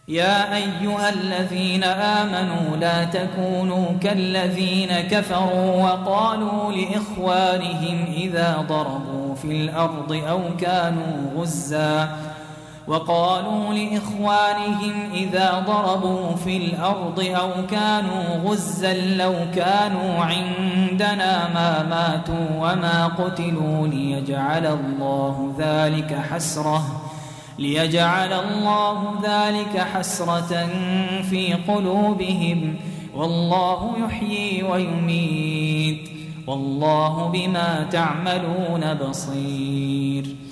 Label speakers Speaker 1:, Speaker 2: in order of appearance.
Speaker 1: يا أيها الذين آمنوا لا تكونوا كالذين كفروا وقالوا لإخوانهم إذا ضربوا في الأرض أو كانوا غزا لو كانوا عندنا ما ماتوا وما قتلوا ليجعل الله ذلك حسرة في قلوبهم، والله يحيي ويميت، والله بما تعملون بصير.